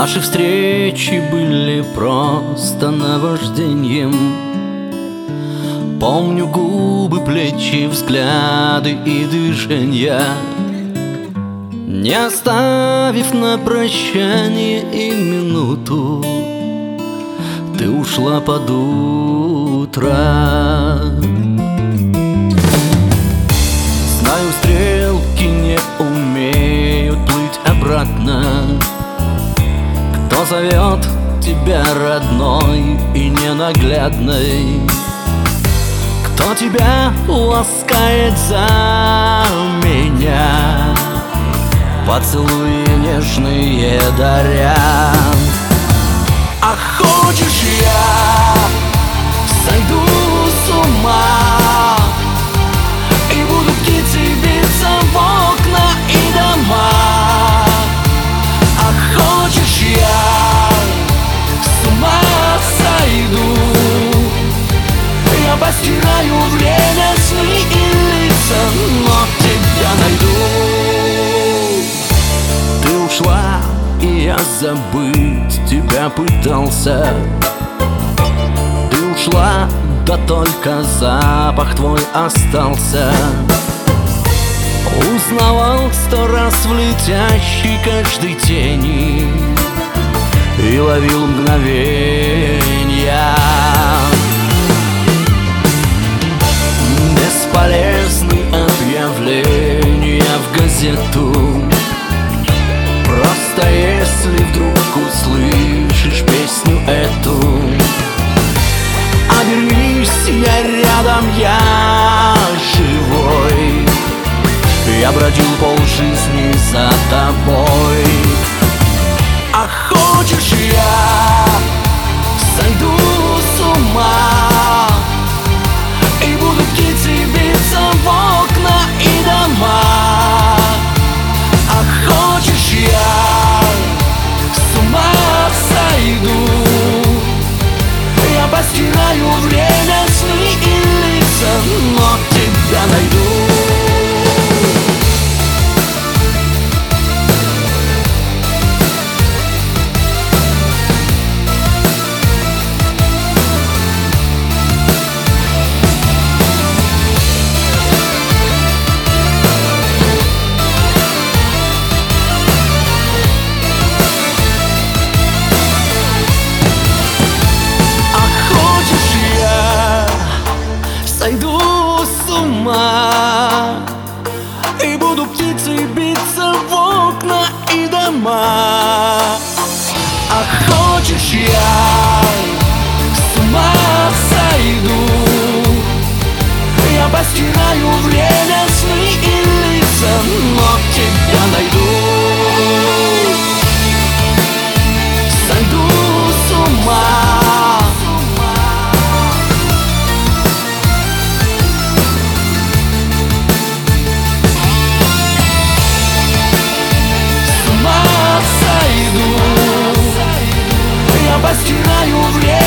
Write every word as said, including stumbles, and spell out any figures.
Наши встречи были просто наваждением. Помню губы, плечи, взгляды и движения. Не оставив на прощание и минуту, ты ушла под утро. Знаю, стрелки не умеют плыть обратно. Кто зовет тебя родной и ненаглядной? Кто тебя ласкает за меня, поцелуи нежные даря? А хочешь, я сойду с ума и буду птицей биться в окна и дома? А хочешь, я с ума сойду, я постираю время, сны и лица, но тебя найду. Ты ушла, и я забыть тебя пытался. Ты ушла, да только запах твой остался. Узнавал сто раз в летящей каждой тени и ловил мгновенья. Бесполезны объявления в газету. Просто если вдруг услышишь песню эту, обернись, я рядом, я живой. Я бродил полжизни за тобой. А хочешь, я сойду с ума и буду птицей биться в окна и дома? А хочешь, я с ума сойду, я постираю время, сны и лица, но тебя найду. Сойду с ума и буду птицей биться в окна и дома. А хочешь, я с ума сойду, я постираю время, сны и лица, но тебя найду. Сойду с ума, постираю время.